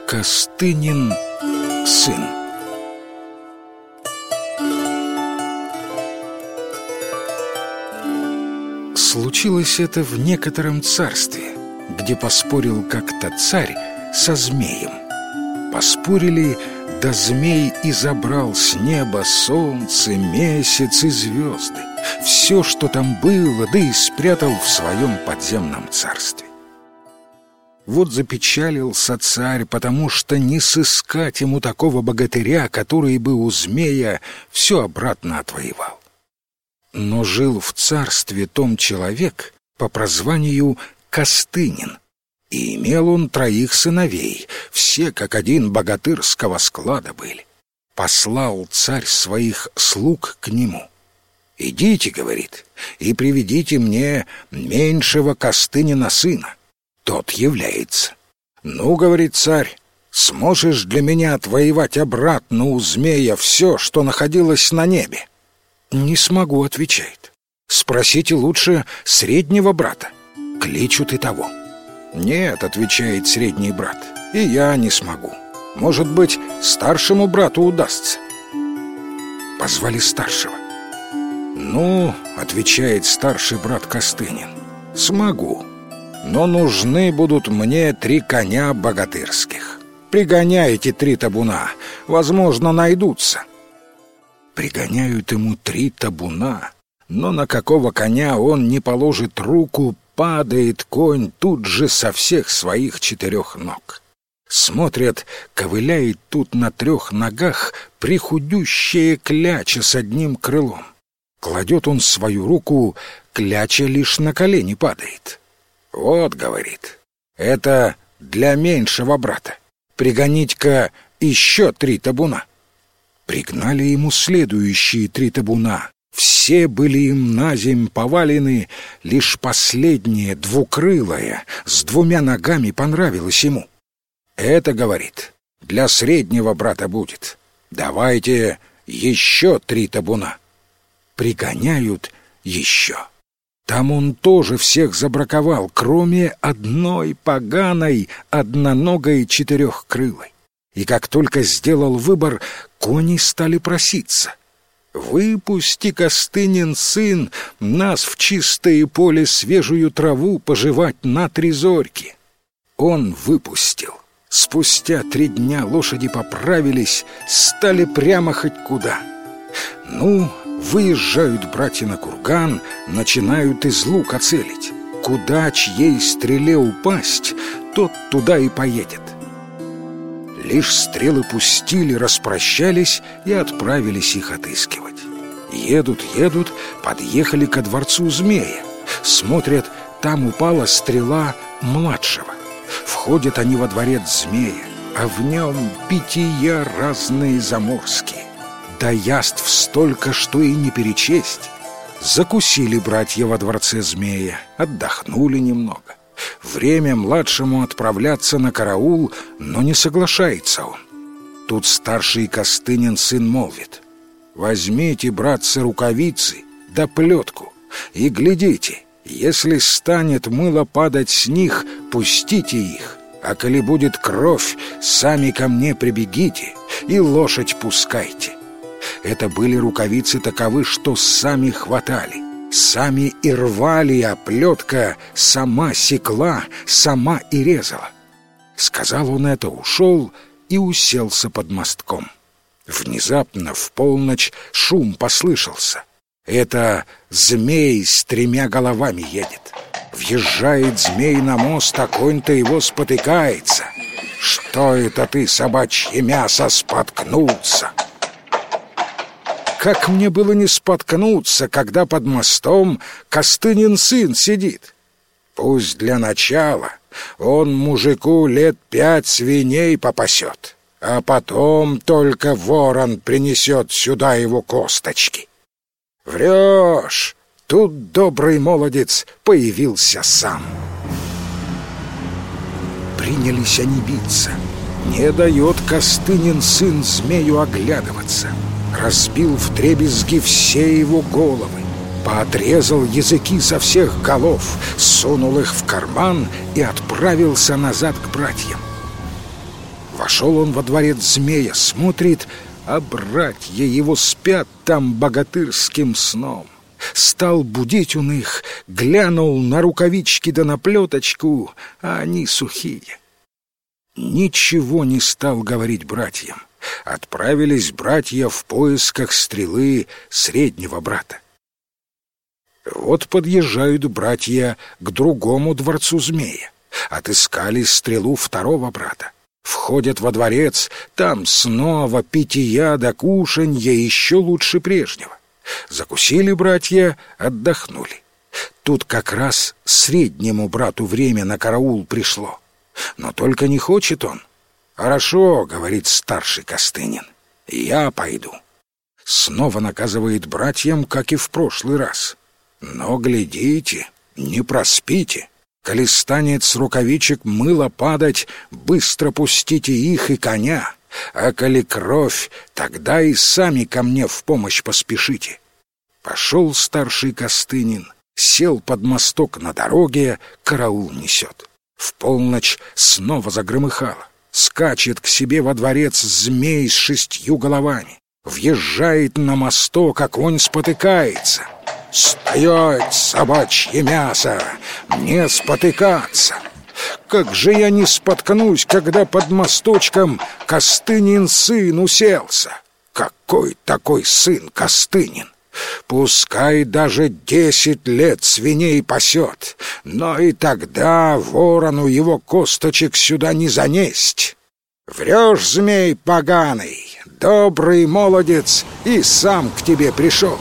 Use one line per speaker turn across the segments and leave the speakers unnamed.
Костынин сын. Случилось это в некотором царстве, где поспорил как-то царь со змеем. Поспорили, да змей и забрал с неба солнце, месяц и звезды, все, что там было, да и спрятал в своем подземном царстве. Вот запечалился царь, потому что не сыскать ему такого богатыря, который бы у змея все обратно отвоевал. Но жил в царстве том человек по прозванию Костынин, и имел он 3 сыновей, все как один богатырского склада были. Послал царь своих слуг к нему. «Идите, — говорит, — и приведите мне меньшего Костынина сына». Тот является. «Ну, — говорит царь, — сможешь для меня отвоевать обратно у змея все, что находилось на небе?» «Не смогу, — отвечает. Спросите лучше среднего брата. Кличут и того». «Нет, — отвечает средний брат, — и я не смогу. Может быть, старшему брату удастся». Позвали старшего. «Ну, — отвечает старший брат Костынин, — смогу. Но нужны будут мне 3 коня богатырских. Пригоняйте 3 табуна, возможно, найдутся». Пригоняют ему 3 табуна, но на какого коня он не положит руку, падает конь тут же со всех своих 4 ног. Смотрят, ковыляет тут на 3 ногах прихудющая кляча с одним крылом. Кладет он свою руку, кляча лишь на колени падает. «Вот, — говорит, — это для меньшего брата. Пригонить-ка еще 3 табуна». Пригнали ему следующие 3 табуна. Все были им наземь повалены, лишь последнее, двукрылое, с 2 ногами понравилось ему. «Это, — говорит, — для среднего брата будет. Давайте еще 3 табуна». Пригоняют еще. Там он тоже всех забраковал, кроме одной поганой, одноногой 4-крылой. И как только сделал выбор, кони стали проситься: «Выпусти, Костынин сын, нас в чистое поле свежую траву пожевать на 3 зорьки». Он выпустил. Спустя 3 дня лошади поправились, стали прямо хоть куда. Ну, выезжают братья на курган, начинают из лука целить. Куда чьей стреле упасть, тот туда и поедет. Лишь стрелы пустили, распрощались и отправились их отыскивать. Едут, подъехали ко дворцу змея. Смотрят, там упала стрела младшего. Входят они во дворец змея, а в нем питья разные заморские. Да яств столько, что и не перечесть. Закусили братья во дворце змея, отдохнули немного. Время младшему отправляться на караул, но не соглашается он. Тут старший Костынин сын молвит: «Возьмите, братцы, рукавицы да плетку и глядите, если станет мыло падать с них, пустите их, а коли будет кровь, сами ко мне прибегите и лошадь пускайте». Это были рукавицы таковы, что сами хватали, сами и рвали, а плетка сама секла, сама и резала. Сказал он это, ушел и уселся под мостком. Внезапно в полночь шум послышался. Это змей с 3 головами едет. Въезжает змей на мост, а конь-то его спотыкается. «Что это ты, собачье мясо, споткнулся?» Как мне было не споткнуться, когда под мостом Костынин сын сидит? Пусть для начала он мужику лет 5 свиней попасет, а потом только ворон принесет сюда его косточки. Врешь! Тут добрый молодец появился сам. Принялись они биться. Не дает Костынин сын змею оглядываться. Разбил вдребезги все его головы, поотрезал языки со всех голов, сунул их в карман и отправился назад к братьям. Вошел он во дворец змея, смотрит, а братья его спят там богатырским сном. Стал будить он их, глянул на рукавички да на плеточку, а они сухие. Ничего не стал говорить братьям. Отправились братья в поисках стрелы среднего брата. Вот подъезжают братья к другому дворцу змея. Отыскали стрелу второго брата. Входят во дворец, там снова питья да кушанья еще лучше прежнего. Закусили братья, отдохнули. Тут как раз среднему брату время на караул пришло. Но только не хочет он. «Хорошо», — говорит старший Костынин, — «я пойду». Снова наказывает братьям, как и в прошлый раз. «Но глядите, не проспите. Коли станет с рукавичек мыло падать, быстро пустите их и коня, а коли кровь, тогда и сами ко мне в помощь поспешите». Пошел старший Костынин, сел под мосток на дороге, караул несет. В полночь снова загромыхало. Скачет к себе во дворец змей с 6 головами. Въезжает на мосток, а конь спотыкается. «Стоять, собачье мясо! Не спотыкаться! Как же я не споткнусь, когда под мосточком Костынин сын уселся? Какой такой сын Костынин? Пускай даже 10 лет свиней пасет, но и тогда ворону его косточек сюда не занесть. Врешь, змей поганый, добрый молодец и сам к тебе пришел».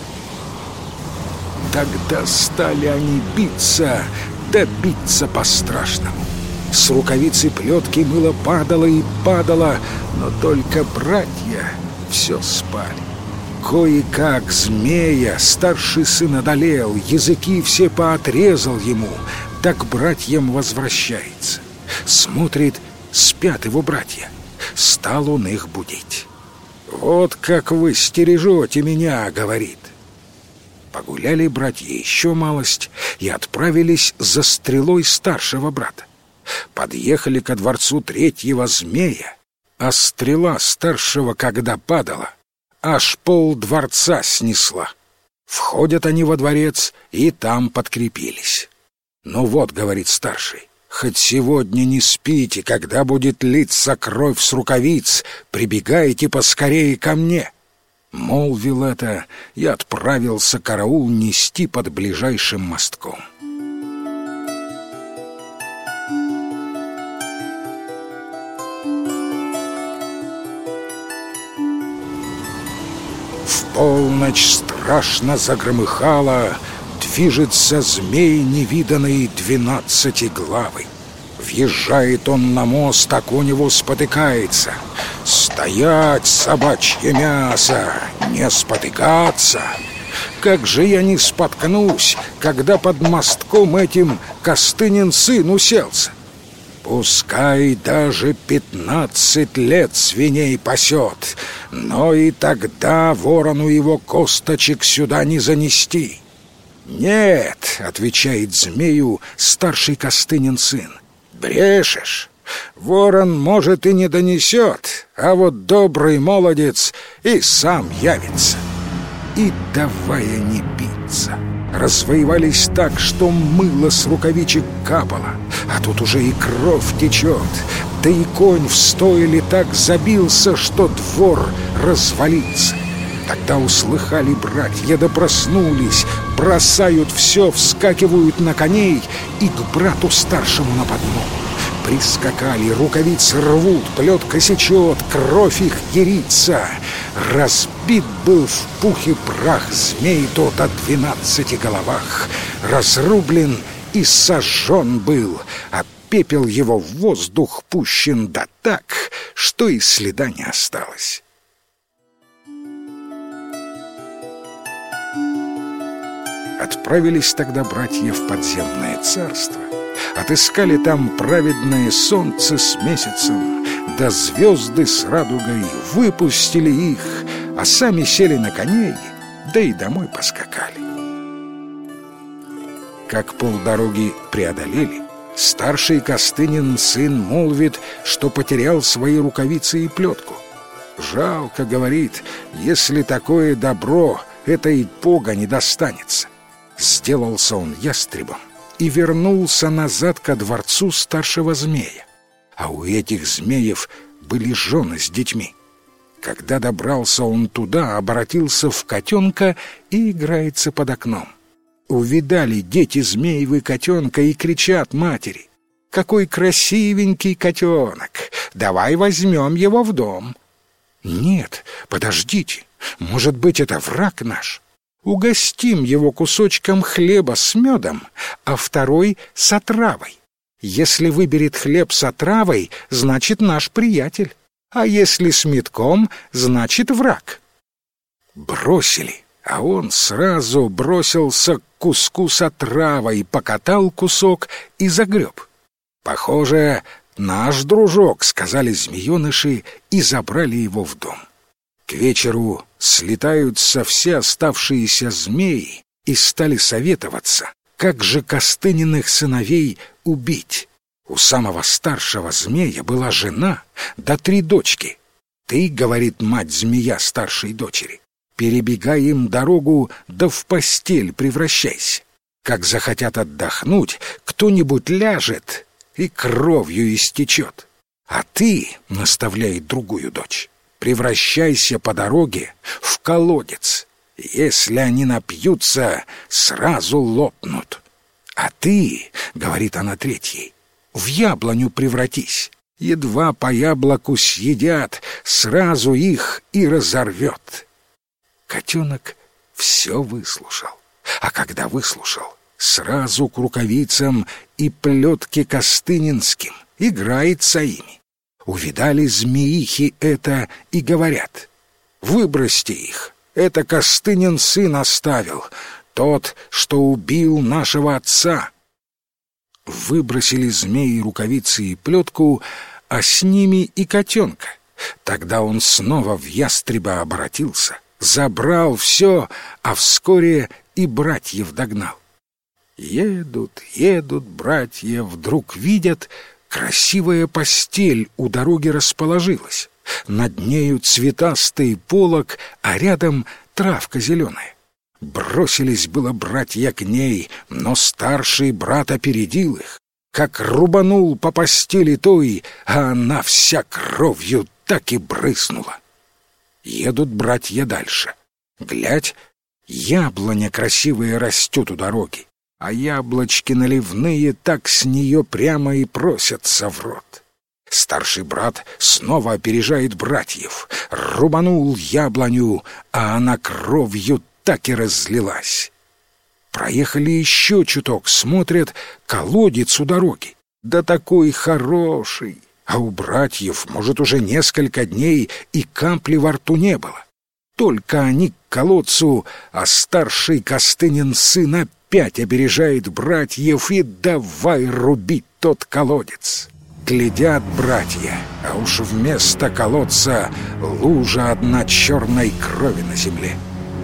Тогда стали они биться, да биться по-страшному. С рукавицы плетки мыло падало и падало, но только братья все спали. Кое-как змея старший сын одолел, языки все поотрезал ему, так к братьям возвращается. Смотрит, спят его братья. Стал он их будить. «Вот как вы стережете меня», — говорит. Погуляли братья еще малость и отправились за стрелой старшего брата. Подъехали ко дворцу третьего змея, а стрела старшего, когда падала, аж пол дворца снесла. Входят они во дворец и там подкрепились. «Ну вот», — говорит старший, — «хоть сегодня не спите, когда будет литься кровь с рукавиц, прибегайте поскорее ко мне». Молвил это и отправился караул нести под ближайшим мостком. В полночь страшно загромыхало, движется змей невиданный 12-главый. Въезжает он на мост, а конь его спотыкается. «Стоять, собачье мясо! Не спотыкаться! Как же я не споткнусь, когда под мостком этим Костынин сын уселся? Пускай даже 15 лет свиней пасет, но и тогда ворону его косточек сюда не занести». «Нет», — отвечает змею старший Костынин сын, — «брешешь. Ворон, может, и не донесет, а вот добрый молодец и сам явится». И давай они биться. Развоевались так, что мыло с рукавичек капало, а тут уже и кровь течет, да и конь в стойле так забился, что двор развалился. Тогда услыхали братья, да проснулись, бросают все, вскакивают на коней и к брату старшему на подмогу. Прискакали, рукавицы рвут, плетка сечет, кровь их ерится. Разбит был в пух и прах змей тот о 12 головах, разрублен и сожжен был, а пепел его в воздух пущен да так, что и следа не осталось. Отправились тогда братья в подземное царство. Отыскали там праведное солнце с месяцем, да звезды с радугой, выпустили их, а сами сели на коней, да и домой поскакали. Как полдороги преодолели, Старший Костынин сын молвит, что потерял свои рукавицы и плетку. «Жалко, — говорит, — если такое добро этой пога не достанется». Сделался он ястребом и вернулся назад ко дворцу старшего змея. А у этих змеев были жены с детьми. Когда добрался он туда, обратился в котенка и играется под окном. Увидали дети змеевы котенка и кричат матери: «Какой красивенький котенок! Давай возьмем его в дом!» «Нет, подождите, может быть, это враг наш? Угостим его кусочком хлеба с медом, а второй с отравой. Если выберет хлеб с отравой, значит наш приятель, а если с медком, значит враг». Бросили, а он сразу бросился к куску с отравой, покатал кусок и загреб. «Похоже, наш дружок», — сказали змееныши и забрали его в дом. К вечеру слетаются все оставшиеся змеи и стали советоваться, как же Костыниных сыновей убить. У самого старшего змея была жена да 3 дочки. «Ты, — говорит мать-змея старшей дочери, — перебегай им дорогу да в постель превращайся. Как захотят отдохнуть, кто-нибудь ляжет и кровью истечет. А ты, — наставляет другую дочь, — превращайся по дороге в колодец. Если они напьются, сразу лопнут. А ты, — говорит она третьей, — в яблоню превратись. Едва по яблоку съедят, сразу их и разорвет». Котенок все выслушал, а когда выслушал, сразу к рукавицам и плетке костынинским играется ими. Увидали змеихи это и говорят: «Выбросьте их, это Костынин сын оставил, тот, что убил нашего отца». Выбросили змеи рукавицы и плетку, а с ними и котенка. Тогда он снова в ястреба обратился, забрал все, а вскоре и братьев догнал. Едут, едут братья, вдруг видят, красивая постель у дороги расположилась. Над нею цветастый полог, а рядом травка зеленая. Бросились было братья к ней, но старший брат опередил их. Как рубанул по постели той, а она вся кровью так и брызнула. Едут братья дальше. Глядь, яблоня красивая растет у дороги, а яблочки наливные так с нее прямо и просятся в рот. Старший брат снова опережает братьев, рубанул яблоню, а она кровью так и разлилась. Проехали еще чуток, смотрят, колодец у дороги. Да такой хороший! А у братьев, может, уже несколько дней и капли во рту не было. Только они к колодцу, а старший Костынин сын опять обережает братьев и давай рубить тот колодец. Глядят братья, а уж вместо колодца лужа одна черной крови на земле.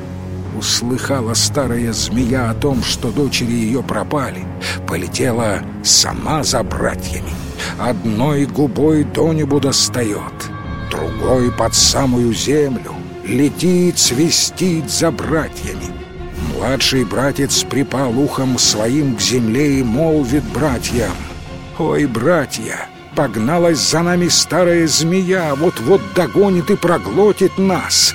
Услыхала старая змея о том, что дочери ее пропали, полетела сама за братьями. Одной губой до небу достает, другой под самую землю, летит, свистит за братьями. Младший братец припал ухом своим к земле и молвит братьям: «Ой, братья, погналась за нами старая змея, вот-вот догонит и проглотит нас».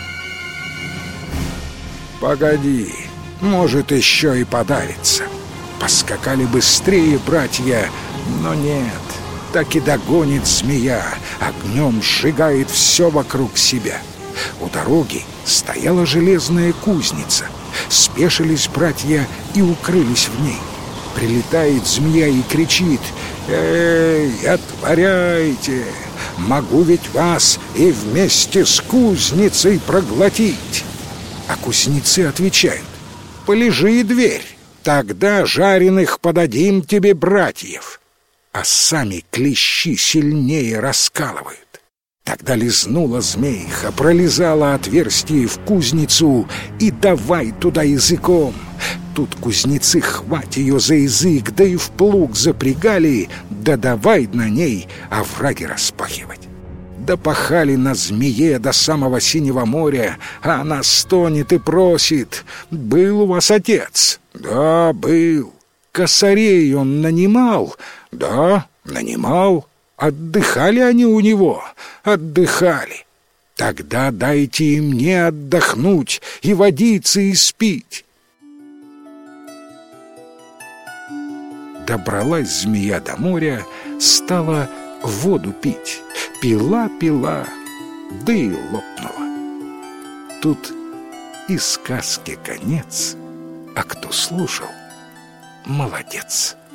«Погоди, может, еще и подавится». Поскакали быстрее братья, но нет, так и догонит змея, огнем сжигает все вокруг себя. У дороги стояла железная кузница. Спешились братья и укрылись в ней. Прилетает змея и кричит: «Эй, отворяйте! Могу ведь вас и вместе с кузницей проглотить!» А кузнецы отвечают: «Полежи, дверь, тогда жареных подадим тебе братьев». А сами клещи сильнее раскалывают. Тогда лизнула змейха, пролезала отверстие в кузницу и давай туда языком. тут кузнецы хвать ее за язык, да и в плуг запрягали, да давай на ней овраги распахивать. Да пахали на змее до самого синего моря, а она стонет и просит: «Был у вас отец?» «Да, был». «Косарей он нанимал?» «Да, нанимал». «Отдыхали они у него?» «Отдыхали». «Тогда дайте и мне отдохнуть, и водиться, и спить». Добралась змея до моря, стала воду пить. Пила, да и лопнула. Тут и сказке конец, а кто слушал, молодец.